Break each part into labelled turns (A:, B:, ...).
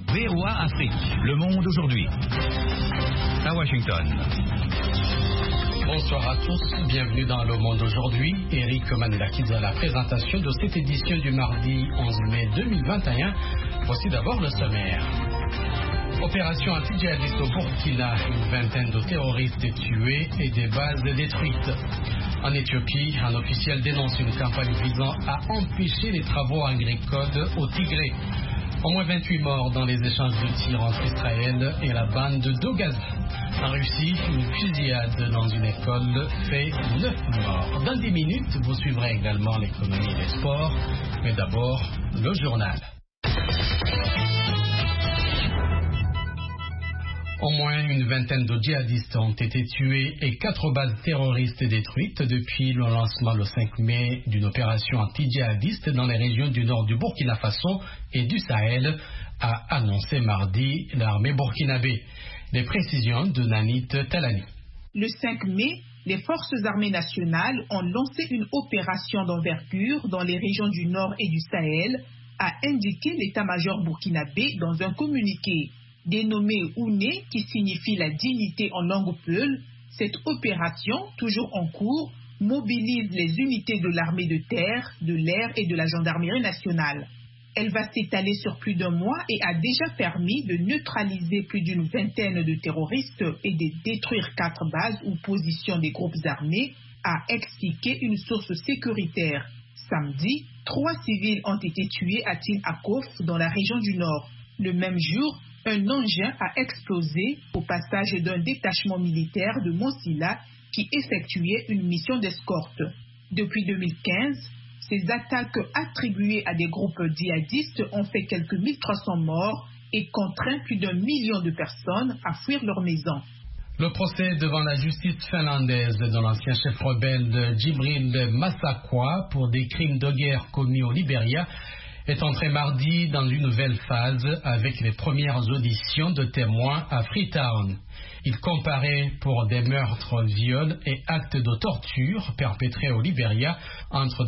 A: VOA Afrique, le monde aujourd'hui. À Washington.
B: Bonsoir à tous, bienvenue dans Le Monde aujourd'hui. Eric Manelakidze à la présentation de cette édition du mardi 11 mai 2021. Voici d'abord le sommaire. Opération anti-djihadiste au Burkina, une vingtaine de terroristes tués et des bases détruites. En Éthiopie, un officiel dénonce une campagne visant à empêcher les travaux agricoles au Tigré. Au moins 28 morts dans les échanges de tirs entre Israël et la bande d'Ogazi. En Russie, une fusillade dans une école fait 9 morts. Dans 10 minutes, vous suivrez également l'économie et les sports. Mais d'abord, le journal. Au moins une vingtaine de djihadistes ont été tués et 4 bases terroristes détruites depuis le lancement le 5 mai d'une opération anti-djihadiste dans les régions du nord du Burkina Faso et du Sahel, a annoncé mardi l'armée burkinabé. Les précisions de Nanit Talani.
C: Le 5 mai, les forces armées nationales ont lancé une opération d'envergure dans les régions du nord et du Sahel, a indiqué l'état-major burkinabé dans un communiqué. Dénommée Ouné, qui signifie la dignité en langue peul, cette opération, toujours en cours, mobilise les unités de l'armée de terre, de l'air et de la gendarmerie nationale. Elle va s'étaler sur plus d'un mois et a déjà permis de neutraliser plus d'une vingtaine de terroristes et de détruire 4 bases ou positions des groupes armés, a expliqué une source sécuritaire. Samedi, 3 civils ont été tués à Til Akof dans la région du Nord. Le même jour, un engin a explosé au passage d'un détachement militaire de Monsila qui effectuait une mission d'escorte. Depuis 2015, ces attaques attribuées à des groupes djihadistes ont fait quelques 1300 morts et contraint plus d'1 million de personnes à fuir leur maison.
B: Le procès devant la justice finlandaise de l'ancien chef rebelle Djibril Massakwa pour des crimes de guerre commis au Libéria est entré mardi dans une nouvelle phase avec les premières auditions de témoins à Freetown. Il comparait pour des meurtres, viols et actes de torture perpétrés au Libéria entre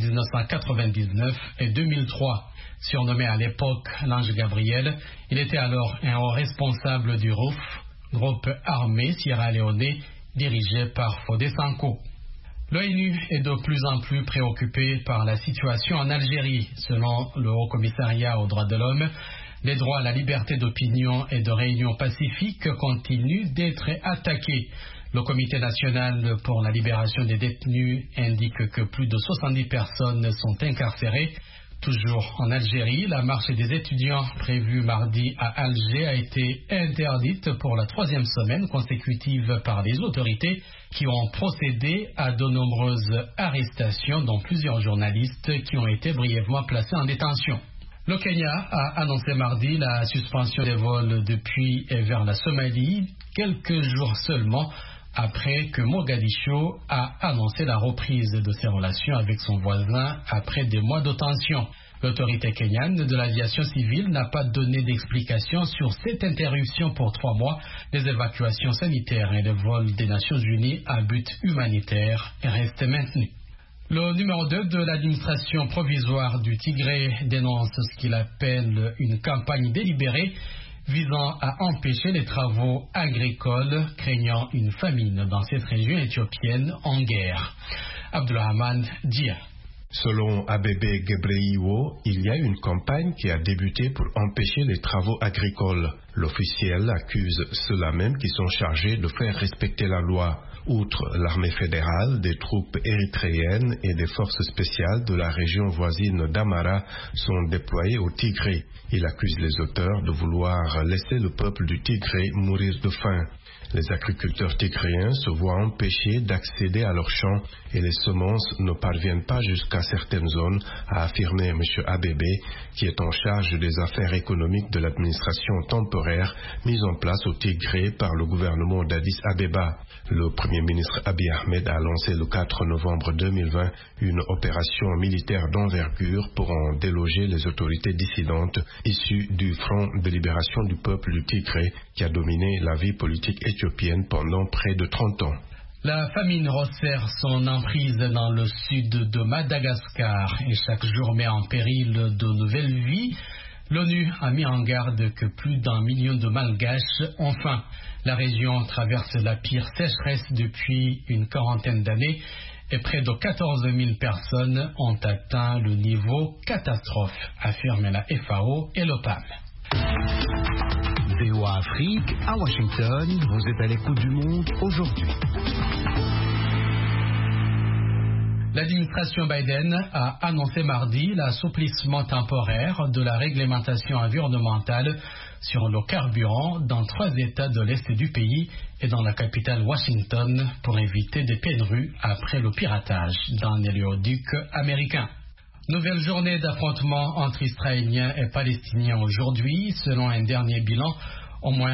B: 1999 et 2003. Surnommé à l'époque l'Ange Gabriel, il était alors un haut responsable du RUF, groupe armé sierra-léonais dirigé par Fodé Sanko. L'ONU est de plus en plus préoccupée par la situation en Algérie. Selon le Haut Commissariat aux droits de l'homme, les droits à la liberté d'opinion et de réunion pacifique continuent d'être attaqués. Le Comité national pour la libération des détenus indique que plus de 70 personnes sont incarcérées. Toujours en Algérie, la marche des étudiants prévue mardi à Alger a été interdite pour la 3e semaine consécutive par les autorités qui ont procédé à de nombreuses arrestations, dont plusieurs journalistes qui ont été brièvement placés en détention. Le Kenya a annoncé mardi la suspension des vols depuis et vers la Somalie, quelques jours seulement après que Mogadiscio a annoncé la reprise de ses relations avec son voisin après des mois de tension. L'autorité kenyane de l'aviation civile n'a pas donné d'explication sur cette interruption pour 3 mois. Les évacuations sanitaires et les vols des Nations Unies à but humanitaire restent maintenus. Le numéro 2 de l'administration provisoire du Tigré dénonce ce qu'il appelle une campagne délibérée visant à empêcher les travaux agricoles, craignant une famine dans cette région éthiopienne en guerre. Abdulrahman Dia.
D: Selon Abebe Gebreiwo, il y a une campagne qui a débuté pour empêcher les travaux agricoles. L'officiel accuse ceux-là même qui sont chargés de faire respecter la loi. Outre l'armée fédérale, des troupes érythréennes et des forces spéciales de la région voisine d'Amara sont déployées au Tigré. Il accuse les auteurs de vouloir laisser le peuple du Tigré mourir de faim. Les agriculteurs tigréens se voient empêchés d'accéder à leurs champs et les semences ne parviennent pas jusqu'à certaines zones, a affirmé M. Abebe, qui est en charge des affaires économiques de l'administration temporaire mise en place au Tigré par le gouvernement d'Addis Abeba. Le Premier ministre Abiy Ahmed a lancé le 4 novembre 2020 une opération militaire d'envergure pour en déloger les autorités dissidentes issues du Front de libération du peuple du Tigré qui a dominé la vie politique éthiopienne pendant près de 30 ans.
B: La famine resserre son emprise dans le sud de Madagascar et chaque jour met en péril de nouvelles vies. L'ONU a mis en garde que plus d'1 million de Malgaches ont faim. La région traverse la pire sécheresse depuis une quarantaine d'années et près de 14 000 personnes ont atteint le niveau catastrophe, affirme la FAO et l'OPAM.
E: VOA Afrique, à Washington, vous êtes à l'écoute du monde aujourd'hui.
B: L'administration Biden a annoncé mardi l'assouplissement temporaire de la réglementation environnementale sur le carburant dans 3 États de l'Est du pays et dans la capitale Washington pour éviter des pénuries après le piratage d'un oléoduc américain. Nouvelle journée d'affrontement entre Israéliens et Palestiniens aujourd'hui. Selon un dernier bilan, au moins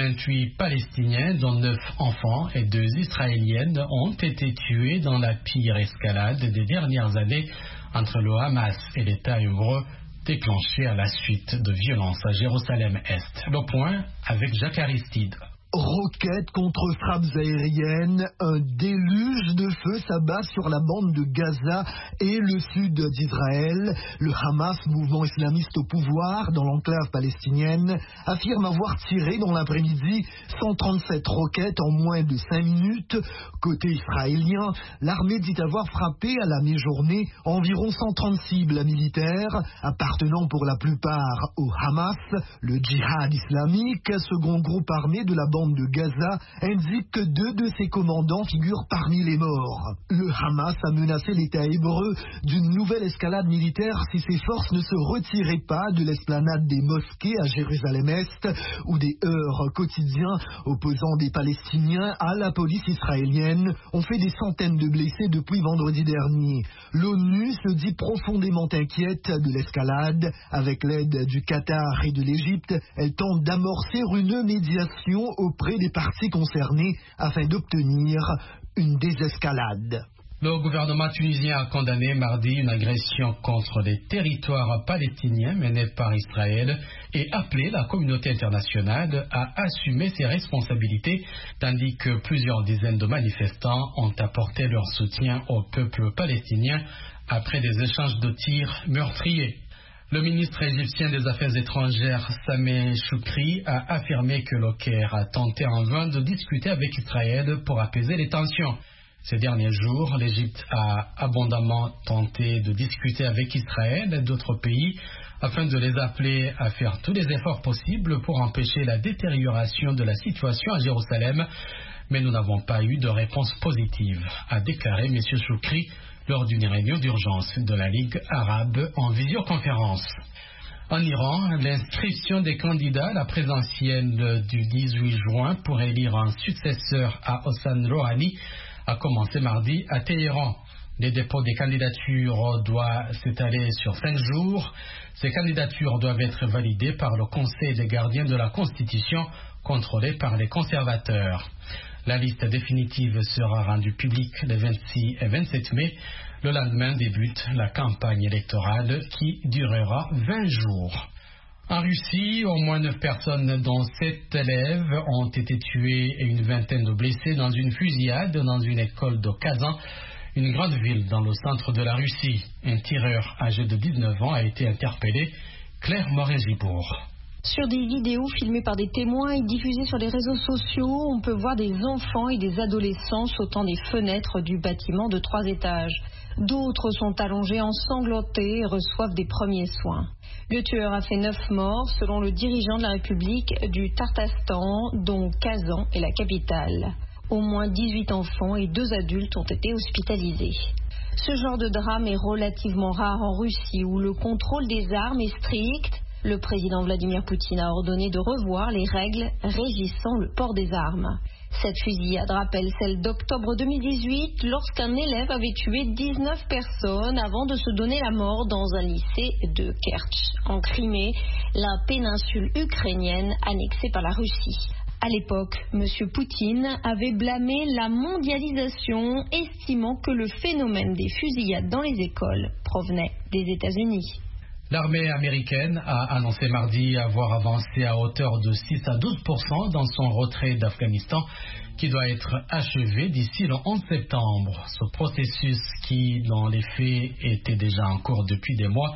B: 28 Palestiniens, dont 9 enfants et 2 Israéliennes, ont été tués dans la pire escalade des dernières années entre le Hamas et l'État hébreu, déclenchée à la suite de violences à Jérusalem-Est. Le point avec Jacques Aristide.
F: Roquettes contre frappes aériennes, un déluge de feu s'abat sur la bande de Gaza et le sud d'Israël. Le Hamas, mouvement islamiste au pouvoir dans l'enclave palestinienne, affirme avoir tiré dans l'après-midi 137 roquettes en moins de 5 minutes. Côté israélien, l'armée dit avoir frappé à la mi-journée environ 130 cibles militaires, appartenant pour la plupart au Hamas. Le djihad islamique, second groupe armé de la bande de Gaza, indique que 2 de ses commandants figurent parmi les morts. Le Hamas a menacé l'État hébreu d'une nouvelle escalade militaire si ses forces ne se retiraient pas de l'esplanade des mosquées à Jérusalem-Est, où des heurts quotidiens opposant des Palestiniens à la police israélienne ont fait des centaines de blessés depuis vendredi dernier. L'ONU se dit profondément inquiète de l'escalade. Avec l'aide du Qatar et de l'Égypte, elle tente d'amorcer une médiation auprès des parties concernées afin d'obtenir une désescalade.
B: Le gouvernement tunisien a condamné mardi une agression contre les territoires palestiniens menée par Israël et appelé la communauté internationale à assumer ses responsabilités, tandis que plusieurs dizaines de manifestants ont apporté leur soutien au peuple palestinien après des échanges de tirs meurtriers. Le ministre égyptien des Affaires étrangères, Sameh Choukri, a affirmé que le Caire a tenté en vain de discuter avec Israël pour apaiser les tensions. Ces derniers jours, l'Égypte a abondamment tenté de discuter avec Israël et d'autres pays afin de les appeler à faire tous les efforts possibles pour empêcher la détérioration de la situation à Jérusalem, mais nous n'avons pas eu de réponse positive, a déclaré M. Choukri lors d'une réunion d'urgence de la Ligue arabe en visioconférence. En Iran, l'inscription des candidats à la présidentielle du 18 juin pour élire un successeur à Hassan Rouhani a commencé mardi à Téhéran. Les dépôts des candidatures doivent s'étaler sur 5 jours. Ces candidatures doivent être validées par le Conseil des gardiens de la Constitution, contrôlé par les conservateurs. La liste définitive sera rendue publique les 26 et 27 mai. Le lendemain débute la campagne électorale qui durera 20 jours. En Russie, au moins 9 personnes, dont 7 élèves, ont été tuées et une vingtaine de blessés dans une fusillade dans une école de Kazan, une grande ville dans le centre de la Russie. Un tireur âgé de 19 ans a été interpellé. Claire Morin-Gibourg.
G: Sur des vidéos filmées par des témoins et diffusées sur les réseaux sociaux, on peut voir des enfants et des adolescents sautant des fenêtres du bâtiment de 3 étages. D'autres sont allongés ensanglantés et reçoivent des premiers soins. Le tueur a fait 9 morts selon le dirigeant de la République du Tatarstan, dont Kazan est la capitale. Au moins 18 enfants et 2 adultes ont été hospitalisés. Ce genre de drame est relativement rare en Russie, où le contrôle des armes est strict. Le président Vladimir Poutine a ordonné de revoir les règles régissant le port des armes. Cette fusillade rappelle celle d'octobre 2018, lorsqu'un élève avait tué 19 personnes avant de se donner la mort dans un lycée de Kerch, en Crimée, la péninsule ukrainienne annexée par la Russie. À l'époque, M. Poutine avait blâmé la mondialisation, estimant que le phénomène des fusillades dans les écoles provenait des États-Unis.
B: L'armée américaine a annoncé mardi avoir avancé à hauteur de 6 à 12% dans son retrait d'Afghanistan, qui doit être achevé d'ici le 11 septembre. Ce processus, qui dans les faits était déjà en cours depuis des mois,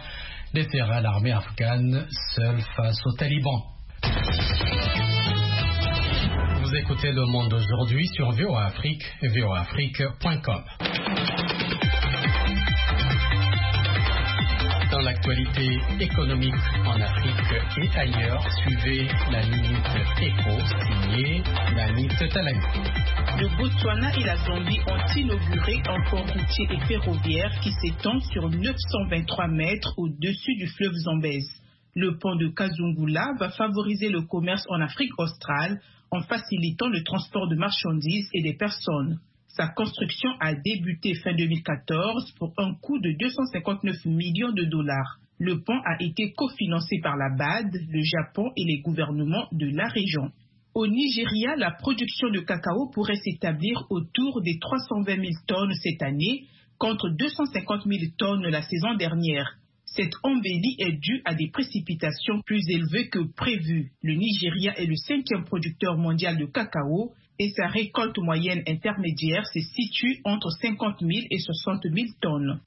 B: laissera l'armée afghane seule face aux talibans. Vous écoutez Le Monde aujourd'hui sur VOA Afrique et voaafrique.com. Dans l'actualité économique en Afrique et ailleurs, suivez la Minute Éco, signée Nani Talani.
C: Le Botswana et la Zambie ont inauguré un pont routier et ferroviaire qui s'étend sur 923 mètres au-dessus du fleuve Zambèze. Le pont de Kazungula va favoriser le commerce en Afrique australe en facilitant le transport de marchandises et des personnes. Sa construction a débuté fin 2014 pour un coût de 259 millions de dollars. Le pont a été cofinancé par la BAD, le Japon et les gouvernements de la région. Au Nigeria, la production de cacao pourrait s'établir autour des 320 000 tonnes cette année, contre 250 000 tonnes la saison dernière. Cette embellie est due à des précipitations plus élevées que prévues. Le Nigeria est le 5e producteur mondial de cacao et sa récolte moyenne intermédiaire se situe entre 50 000 et 60 000 tonnes.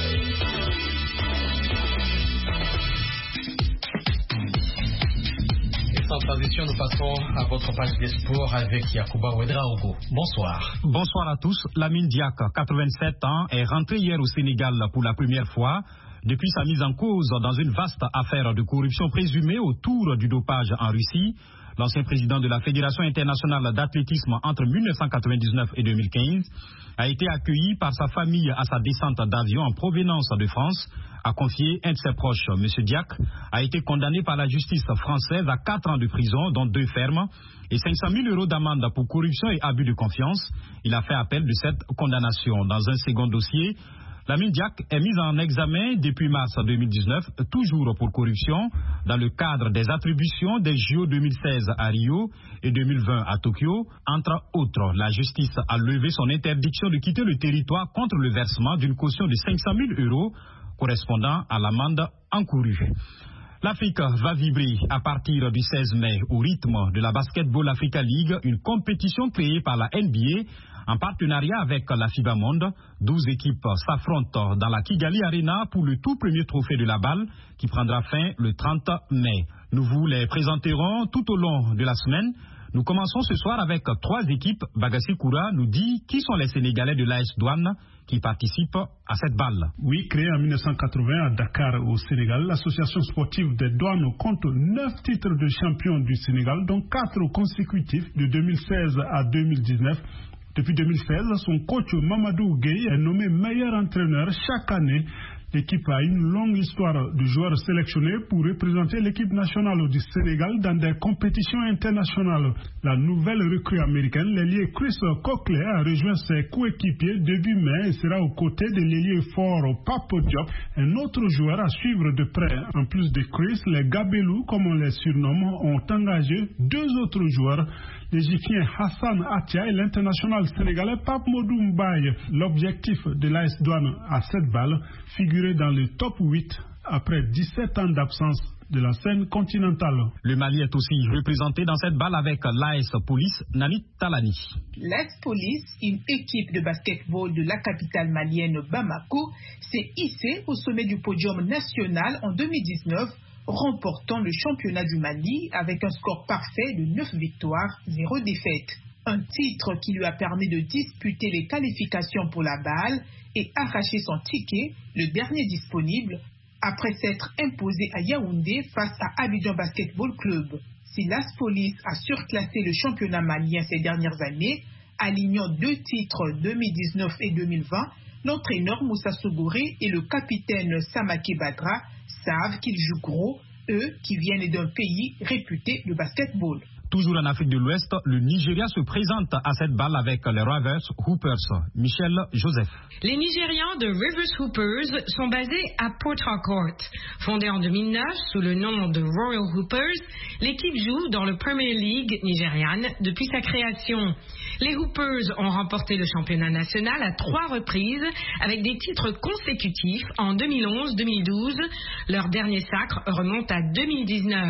B: Sans transition, nous passons à votre page des sports avec Yacouba Ouedraogo. Bonsoir.
H: Bonsoir à tous. Lamine Diack, 87 ans, est rentré hier au Sénégal pour la première fois depuis sa mise en cause dans une vaste affaire de corruption présumée autour du dopage en Russie. L'ancien président de la Fédération internationale d'athlétisme entre 1999 et 2015 a été accueilli par sa famille à sa descente d'avion en provenance de France, a confié un de ses proches. M. Diack a été condamné par la justice française à 4 ans de prison, dont 2 fermes, et 500 000 € d'amende pour corruption et abus de confiance. Il a fait appel de cette condamnation. Dans un second dossier, Lamine Diack est mis en examen depuis mars 2019, toujours pour corruption, dans le cadre des attributions des JO 2016 à Rio et 2020 à Tokyo. Entre autres, la justice a levé son interdiction de quitter le territoire contre le versement d'une caution de 500 000 € correspondant à l'amende encourue. L'Afrique va vibrer à partir du 16 mai au rythme de la Basketball Africa League, une compétition créée par la NBA en partenariat avec la FIBA Monde. 12 équipes s'affrontent dans la Kigali Arena pour le tout premier trophée de la balle qui prendra fin le 30 mai. Nous vous les présenterons tout au long de la semaine. Nous commençons ce soir avec 3 équipes. Bagassi Koura nous dit qui sont les Sénégalais de l'AS Douane qui participent à cette balle.
I: Oui, créée en 1980 à Dakar au Sénégal, l'association sportive des douanes compte 9 titres de champion du Sénégal, dont 4 consécutifs de 2016 à 2019. Depuis 2016, son coach Mamadou Gueye est nommé meilleur entraîneur chaque année. L'équipe a une longue histoire de joueurs sélectionnés pour représenter l'équipe nationale du Sénégal dans des compétitions internationales. La nouvelle recrue américaine, l'ailier Chris Coquelin, a rejoint ses coéquipiers début mai et sera aux côtés de l'ailier fort Pape Diop, un autre joueur à suivre de près. En plus de Chris, les Gabelous, comme on les surnomme, ont engagé 2 autres joueurs, l'Égyptien Hassan Atia et l'international sénégalais Pape Modou Mbaye. L'objectif de l'AS Douane à cette balle, figurer dans le top 8 après 17 ans d'absence de la scène continentale.
H: Le Mali est aussi représenté dans cette balle avec l'AS Police Nani Talani.
C: L'AS Police, une équipe de basketball de la capitale malienne Bamako, s'est hissée au sommet du podium national en 2019, remportant le championnat du Mali avec un score parfait de 9 victoires, 0 défaites. Un titre qui lui a permis de disputer les qualifications pour la balle et arracher son ticket, le dernier disponible, après s'être imposé à Yaoundé face à Abidjan Basketball Club. Si l'AS Police a surclassé le championnat malien ces dernières années, alignant 2 titres 2019 et 2020, l'entraîneur Moussa Sogoré et le capitaine Samake Badra savent qu'ils jouent gros, eux qui viennent d'un pays réputé de basketball.
H: Toujours en Afrique de l'Ouest, le Nigeria se présente à cette balle avec les Rivers Hoopers. Michel Joseph.
J: Les Nigérians de Rivers Hoopers sont basés à Port Harcourt. Fondée en 2009 sous le nom de Royal Hoopers, l'équipe joue dans le Premier League nigériane depuis sa création. Les Hoopers ont remporté le championnat national à 3 reprises avec des titres consécutifs en 2011-2012. Leur dernier sacre remonte à 2019.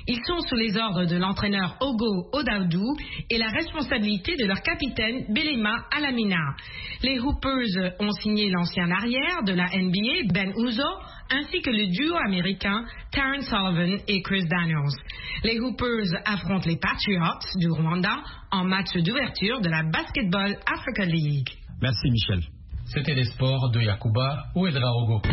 J: Ils sont sous les ordres de l'entraîneur Ogo Odaudou et la responsabilité de leur capitaine Belema Alamina. Les Hoopers ont signé l'ancien arrière de la NBA, Ben Uzo, ainsi que le duo américain Terrence Sullivan et Chris Daniels. Les Hoopers affrontent les Patriots du Rwanda en match d'ouverture de la Basketball Africa League.
H: Merci Michel.
B: C'était les sports de Yakuba Ouedraogo.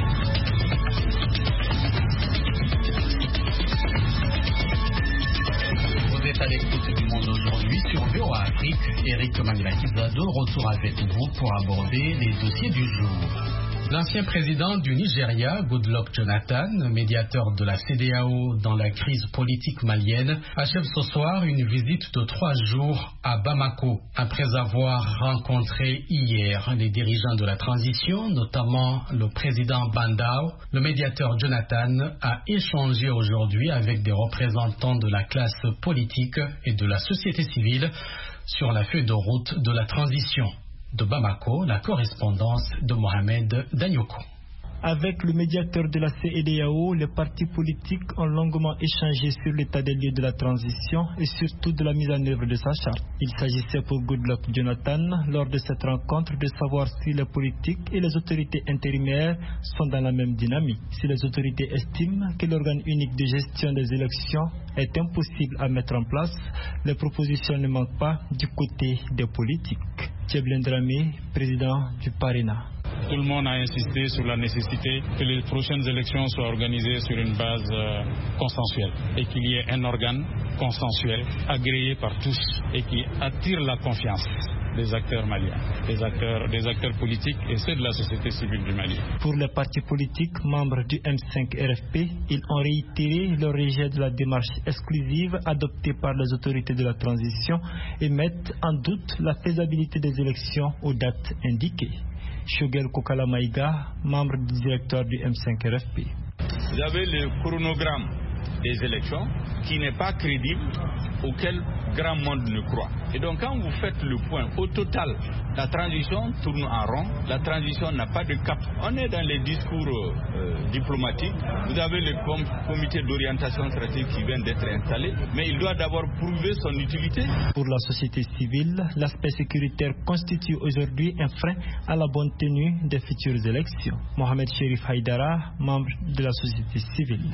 B: Vous êtes à l'écoute du monde aujourd'hui sur VOA Afrique. Eric Manilakisa de retour avec vous pour aborder les dossiers du jour. L'ancien président du Nigeria, Goodluck Jonathan, médiateur de la CEDEAO dans la crise politique malienne, achève ce soir une visite de 3 jours à Bamako. Après avoir rencontré hier les dirigeants de la transition, notamment le président Bandao, le médiateur Jonathan a échangé aujourd'hui avec des représentants de la classe politique et de la société civile sur la feuille de route de la transition. De Bamako, la correspondance de Mohamed Danyoko.
K: Avec le médiateur de la CEDEAO, les partis politiques ont longuement échangé sur l'état des lieux de la transition et surtout de la mise en œuvre de sa charte. Il s'agissait pour Goodluck Jonathan, lors de cette rencontre, de savoir si les politiques et les autorités intérimaires sont dans la même dynamique. Si les autorités estiment que l'organe unique de gestion des élections est impossible à mettre en place, les propositions ne manquent pas du côté des politiques. Tcheblin Dramé, président du Parena.
L: Tout le monde a insisté sur la nécessité que les prochaines élections soient organisées sur une base consensuelle et qu'il y ait un organe consensuel agréé par tous et qui attire la confiance des acteurs maliens, des acteurs politiques et ceux de la société civile du Mali.
K: Pour les partis politiques membres du M5 RFP, ils ont réitéré leur rejet de la démarche exclusive adoptée par les autorités de la transition et mettent en doute la faisabilité des élections aux dates indiquées. Shogel Kokala Maïga, membre du directeur du M5 RFP.
M: Vous avez le chronogramme des élections qui n'est pas crédible, auquel grand monde ne croit. Et donc quand vous faites le point, au total, la transition tourne en rond, la transition n'a pas de cap. On est dans les discours diplomatiques. Vous avez le comité d'orientation stratégique qui vient d'être installé, mais il doit d'abord prouver son utilité.
K: Pour la société civile, l'aspect sécuritaire constitue aujourd'hui un frein à la bonne tenue des futures élections. Mohamed Sherif Haïdara, membre de la société civile.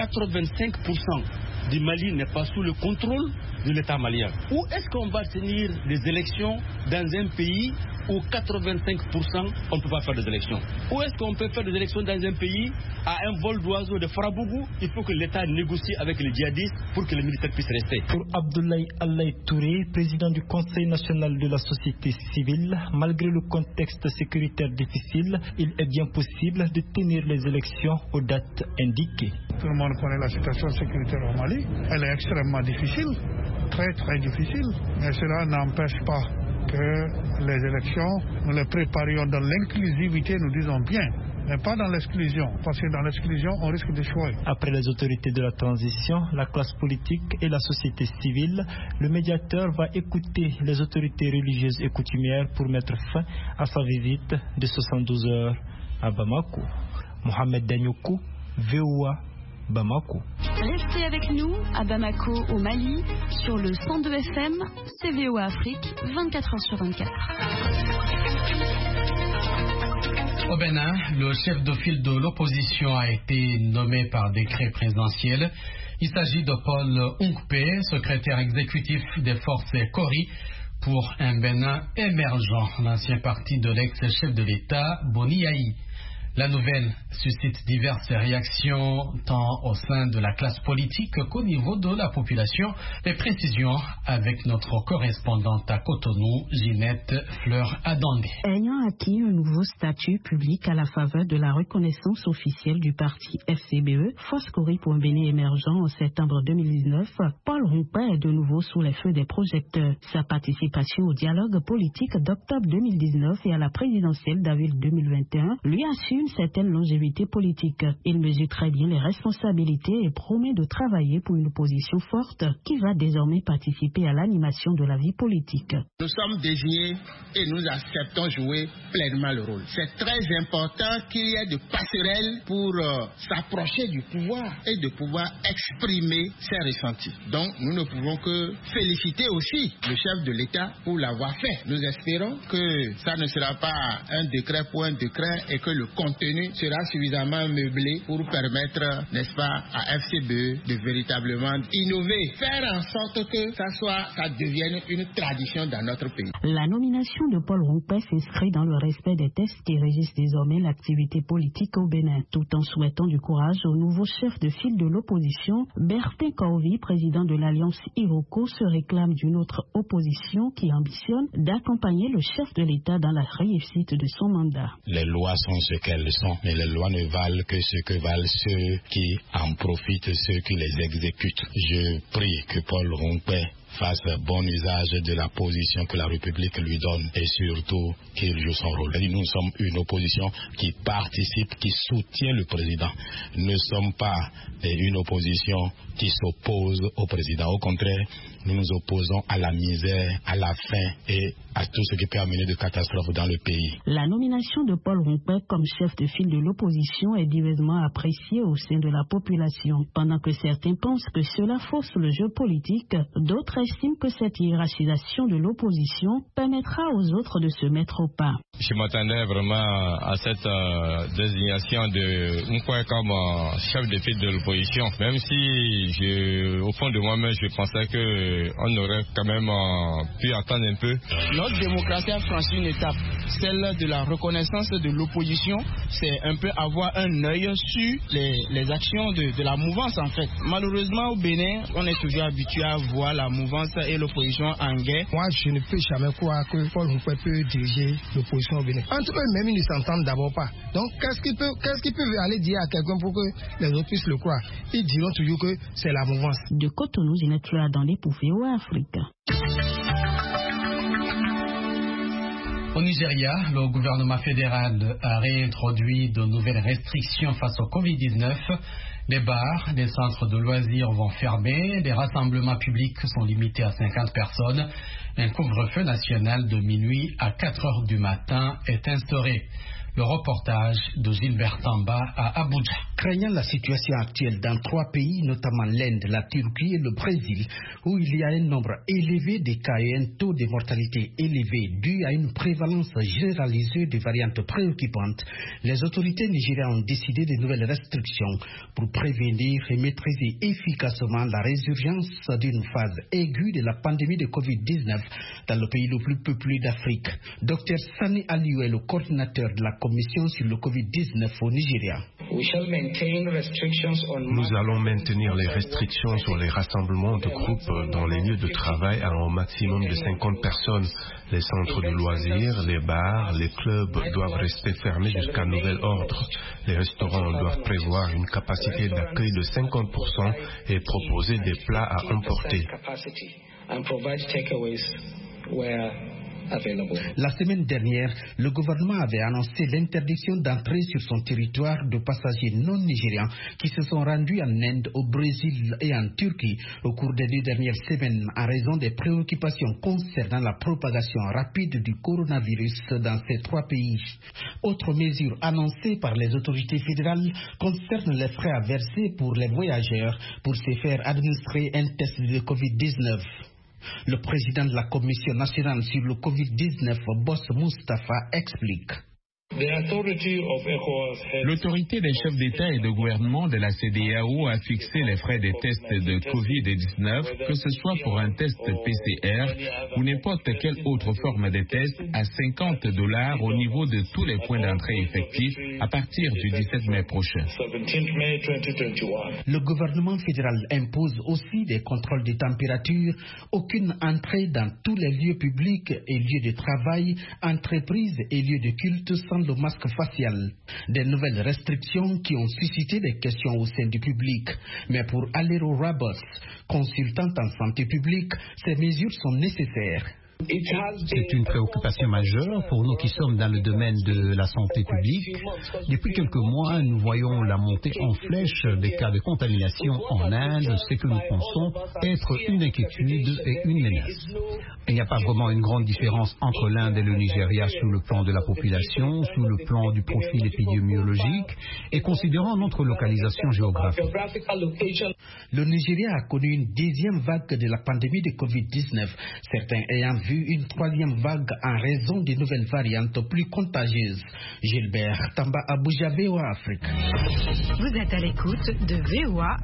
N: 85% du Mali n'est pas sous le contrôle de l'État malien. Où est-ce qu'on va tenir des élections dans un pays où 85% on ne peut pas faire des élections? Où est-ce qu'on peut faire des élections dans un pays à un vol d'oiseau de Farabougou? Il faut que l'État négocie avec les djihadistes pour que les militaires puissent rester.
K: Pour Abdoulaye Allaye Touré, président du Conseil national de la société civile, malgré le contexte sécuritaire difficile, il est bien possible de tenir les élections aux dates indiquées.
O: Tout le monde connaît la situation sécuritaire au Mali. Elle est extrêmement difficile, très très difficile, mais cela n'empêche pas que les élections, nous les préparions dans l'inclusivité, nous disons bien, mais pas dans l'exclusion, parce que dans l'exclusion, on risque d'échouer.
K: Après les autorités de la transition, la classe politique et la société civile, le médiateur va écouter les autorités religieuses et coutumières pour mettre fin à sa visite de 72 heures à Bamako. Mohamed Danyoko, VOA, Bamako.
P: Restez avec nous à Bamako au Mali sur le 102 FM, c'est VOA Afrique, 24h sur 24.
B: Au Bénin, le chef de file de l'opposition a été nommé par décret présidentiel. Il s'agit de Paul Onkpe, secrétaire exécutif des forces Kori, pour un Bénin émergent, l'ancien parti de l'ex-chef de l'État, Boni Yayi. La nouvelle suscite diverses réactions tant au sein de la classe politique qu'au niveau de la population. Les précisions avec notre correspondante à Cotonou, Ginette Fleur-Adandé.
Q: Ayant acquis un nouveau statut public à la faveur de la reconnaissance officielle du parti FCBE, Force Kori pour un Bénin émergent en septembre 2019, Paul Onkpe est de nouveau sous les feux des projecteurs. Sa participation au dialogue politique d'octobre 2019 et à la présidentielle d'avril 2021 lui assure une certaine longévité politique. Il mesure très bien les responsabilités et promet de travailler pour une opposition forte qui va désormais participer à l'animation de la vie politique.
R: Nous sommes désignés et nous acceptons jouer pleinement le rôle. C'est très important qu'il y ait de passerelles pour s'approcher du pouvoir et de pouvoir exprimer ses ressentis. Donc nous ne pouvons que féliciter aussi le chef de l'État pour l'avoir fait. Nous espérons que ça ne sera pas un décret pour un décret et que le contenu sera suffisamment meublé pour permettre, n'est-ce pas, à FCBE de véritablement innover, faire en sorte que ça devienne une tradition dans notre pays.
Q: La nomination de Paul Rompé s'inscrit dans le respect des textes qui régissent désormais l'activité politique au Bénin, tout en souhaitant du courage au nouveau chef de file de l'opposition. Bertin Corvi, président de l'Alliance Iroko, se réclame d'une autre opposition qui ambitionne d'accompagner le chef de l'État dans la réussite de son mandat.
S: Les lois sont ce qu'elles sont, mais les lois ne valent que ce que valent ceux qui en profitent, ceux qui les exécutent. Je prie que Paul Rompé fasse bon usage de la position que la République lui donne et surtout qu'il joue son rôle. Nous sommes une opposition qui participe, qui soutient le président. Nous ne sommes pas une opposition qui s'oppose au président. Au contraire, nous nous opposons à la misère, à la faim et à tout ce qui peut amener de catastrophes dans le pays.
Q: La nomination de Paul Rompé comme chef de file de l'opposition est diversement appréciée au sein de la population. Pendant que certains pensent que cela fausse le jeu politique, d'autres estiment que cette hiérarchisation de l'opposition permettra aux autres de se mettre au pas.
T: Je m'attendais vraiment à cette désignation de Moukoua comme chef de file de l'opposition, même si au fond de moi-même je pensais qu'on aurait quand même pu attendre un peu.
R: Notre démocratie a franchi une étape, celle de la reconnaissance de l'opposition. C'est un peu avoir un œil sur les actions de la mouvance en fait. Malheureusement au Bénin, on est toujours habitué à voir la mouvance et l'opposition en guerre.
U: Moi je ne peux jamais croire que Paul Rompé peut diriger l'opposition au Bénin. Entre eux-mêmes ils ne s'entendent d'abord pas. Donc qu'est-ce qu'ils peuvent aller dire à quelqu'un pour que les autres puissent le croire? Ils diront toujours que c'est la mouvance.
Q: De Cotonou, Zinette Fleur dans les VOA Afrique.
B: Au Nigeria, le gouvernement fédéral a réintroduit de nouvelles restrictions face au Covid-19. Les bars, les centres de loisirs vont fermer, les rassemblements publics sont limités à 50 personnes. Un couvre-feu national de minuit à 4 heures du matin est instauré. Le reportage de Gilbert Tamba à Abuja.
V: Craignant la situation actuelle dans 3 pays, notamment l'Inde, la Turquie et le Brésil, où il y a un nombre élevé de cas et un taux de mortalité élevé dû à une prévalence généralisée de variantes préoccupantes, les autorités nigériennes ont décidé de nouvelles restrictions pour prévenir et maîtriser efficacement la résurgence d'une phase aiguë de la pandémie de Covid-19 dans le pays le plus peuplé d'Afrique. Dr Sani Aliou est le coordinateur de la Commission sur le Covid-19 au Nigeria.
D: Nous allons maintenir les restrictions sur les rassemblements de groupes dans les lieux de travail à un maximum de 50 personnes. Les centres de loisirs, les bars, les clubs doivent rester fermés jusqu'à nouvel ordre. Les restaurants doivent prévoir une capacité d'accueil de 50% et proposer des plats à emporter.
V: La semaine dernière, le gouvernement avait annoncé l'interdiction d'entrée sur son territoire de passagers non nigérians qui se sont rendus en Inde, au Brésil et en Turquie au cours des 2 dernières semaines en raison des préoccupations concernant la propagation rapide du coronavirus dans ces 3 pays. Autre mesure annoncée par les autorités fédérales concerne les frais à verser pour les voyageurs pour se faire administrer un test de Covid-19. Le président de la Commission nationale sur le Covid-19, Boss Mustafa, explique.
W: L'autorité des chefs d'État et de gouvernement de la CEDEAO a fixé les frais des tests de Covid-19, que ce soit pour un test PCR ou n'importe quelle autre forme de test, à $50 au niveau de tous les points d'entrée effectifs à partir du 17 mai prochain.
V: Le gouvernement fédéral impose aussi des contrôles de température, aucune entrée dans tous les lieux publics et lieux de travail, entreprises et lieux de culte sans le masque facial. Des nouvelles restrictions qui ont suscité des questions au sein du public. Mais pour Alero Rabos, consultante en santé publique, ces mesures sont nécessaires.
A: C'est une préoccupation majeure pour nous qui sommes dans le domaine de la santé publique. Depuis quelques mois, nous voyons la montée en flèche des cas de contamination en Inde, ce que nous pensons être une inquiétude et une menace. Il n'y a pas vraiment une grande différence entre l'Inde et le Nigeria sur le plan de la population, sur le plan du profil épidémiologique et considérant notre localisation géographique.
V: Le Nigeria a connu une deuxième vague de la pandémie de Covid-19, certains ayant vu une troisième vague en raison des nouvelles variantes plus contagieuses. Gilbert Tamba, Abuja, VOA Afrique.
P: Vous êtes à l'écoute de VOA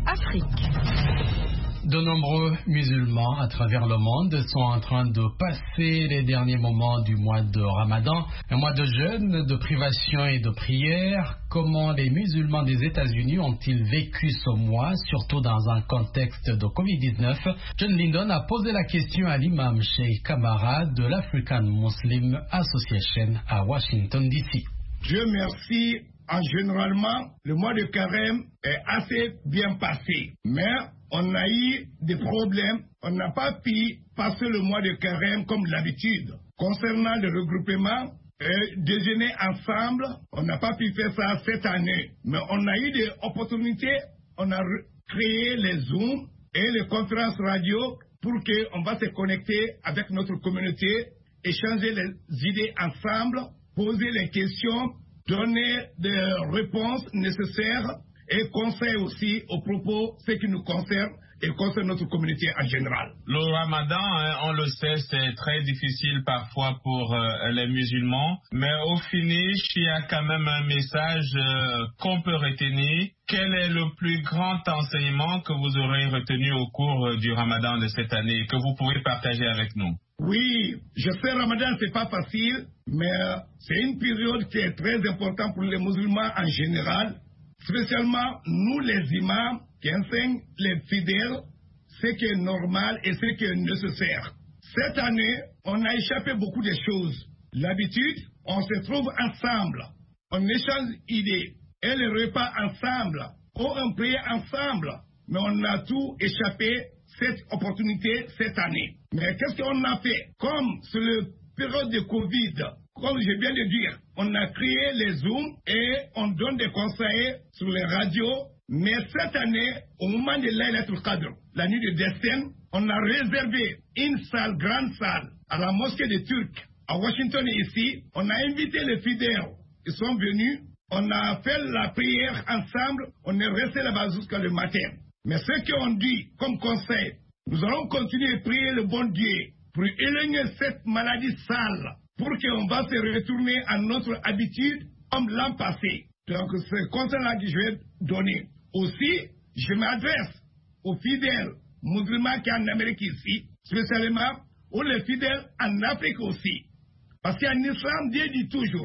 P: Afrique.
B: De nombreux musulmans à travers le monde sont en train de passer les derniers moments du mois de Ramadan, un mois de jeûne, de privation et de prière. Comment les musulmans des États-Unis ont-ils vécu ce mois, surtout dans un contexte de Covid-19? John Lindon a posé la question à l'imam Sheikh Kamara de l'African Muslim Association à Washington, D.C.
E: Dieu merci. Généralement, le mois de carême est assez bien passé. Mais on a eu des problèmes. On n'a pas pu passer le mois de carême comme d'habitude. Concernant le regroupement, déjeuner ensemble, on n'a pas pu faire ça cette année. Mais on a eu des opportunités. On a créé les Zoom et les conférences radio pour qu'on va se connecter avec notre communauté, échanger les idées ensemble, poser les questions, donner des réponses nécessaires et conseils aussi aux propos, ce qui nous concerne et concerne notre communauté en général.
W: Le Ramadan, on le sait, c'est très difficile parfois pour les musulmans, mais au finish, il y a quand même un message qu'on peut retenir. Quel est le plus grand enseignement que vous aurez retenu au cours du Ramadan de cette année, que vous pouvez partager avec nous?
E: Oui, je sais, Ramadan, c'est pas facile, mais c'est une période qui est très importante pour les musulmans en général, spécialement nous les imams qui enseignent les fidèles ce qui est normal et ce qui est nécessaire. Cette année, on a échappé beaucoup de choses. L'habitude, on se trouve ensemble, on échange idées et les repas ensemble, ou on prie ensemble, mais on a tout échappé cette opportunité cette année. Mais qu'est-ce qu'on a fait? Comme c'est le période de Covid, comme je viens de dire, on a créé les Zooms et on donne des conseils sur les radios. Mais cette année, au moment de Laylatul Qadr, la nuit de destin, on a réservé une salle, grande salle, à la mosquée des Turcs, à Washington ici. On a invité les fidèles. Ils sont venus. On a fait la prière ensemble. On est resté là-bas jusqu'à le matin. Mais ce qu'on dit comme conseil, nous allons continuer à prier le bon Dieu pour éloigner cette maladie sale, pour qu'on va se retourner à notre habitude comme l'an passé. Donc c'est conseil-là que je vais donner. Aussi, je m'adresse aux fidèles musulmans qui sont en Amérique ici, spécialement aux les fidèles en Afrique aussi. Parce qu'en islam, Dieu dit toujours,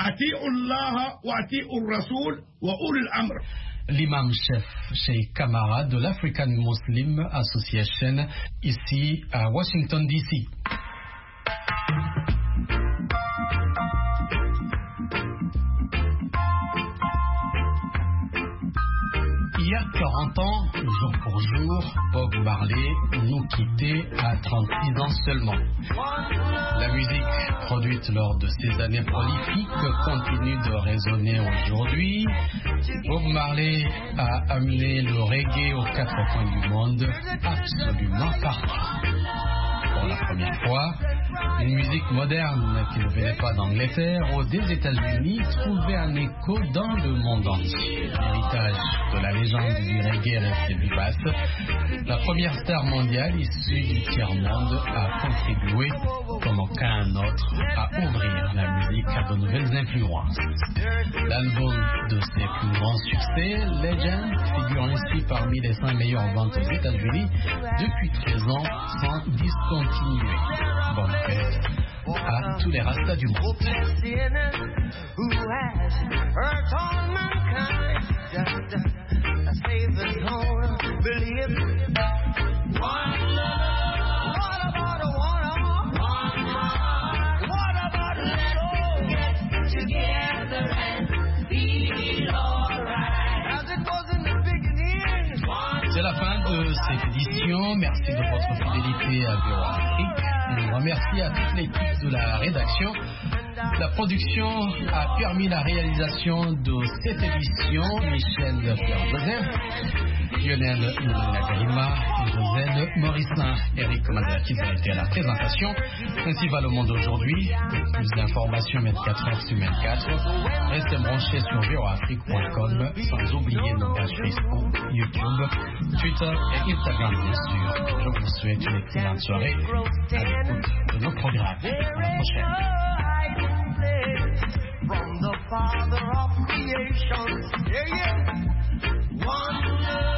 E: Ati'ullah wa ati'ur Rasoul wa ulul amr.
B: L'imam-chef Sheikh Kamara de l'African Muslim Association, ici à Washington, D.C. Il y a 40 ans, jour pour jour, Bob Marley nous quittait à 36 ans seulement. La musique produite lors de ces années prolifiques continue de résonner aujourd'hui. Bob Marley a amené le reggae aux 4 coins du monde, absolument partout. Pour la première fois, une musique moderne qui ne venait pas d'Angleterre ou des États-Unis trouvait un écho dans le monde entier. L'héritage de la légende du reggae restait vivace. La première star mondiale issue du tiers-monde a contribué, comme aucun autre, à ouvrir la musique à de nouvelles influences. L'album de ses plus grands succès, Legend, figure ainsi parmi les 5 meilleures ventes aux États-Unis depuis 13 ans sans discontinuer. Bonne fête à tous les rastas du monde. C'est la fin de cette édition. Merci de votre fidélité à VOA Afrique. Un merci à toute l'équipe de la rédaction. La production a permis la réalisation de cette édition. Michel Pierre-Joseph, Lionel Nagarima, Josène Morissin, Eric Mazakis a été à la présentation. Ainsi va le monde aujourd'hui. Pour plus d'informations 24 heures sur 24, restez branchés sur voafrique.com, sans oublier nos pages Facebook, YouTube, Twitter et Instagram bien sûr. Je vous souhaite une excellente soirée à l'écoute de nos programmes. À la prochaine.
F: From the Father of creation, yeah, yeah. One love.